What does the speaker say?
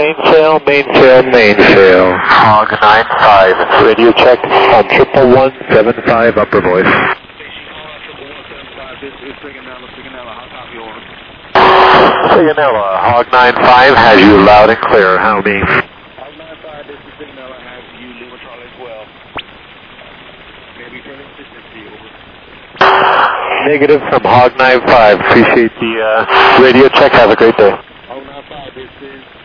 mainsail, mainsail, mainsail. Hog 95, radio check on 1175 upper voice. Signella, Hog 95 has you loud and clear. How me? Hog 95, this is Signella, has you Lima Charlie as well. Maybe turning distance to you, over. Negative from Hog 95. Appreciate the radio check. Have a great day. Hog 95, this is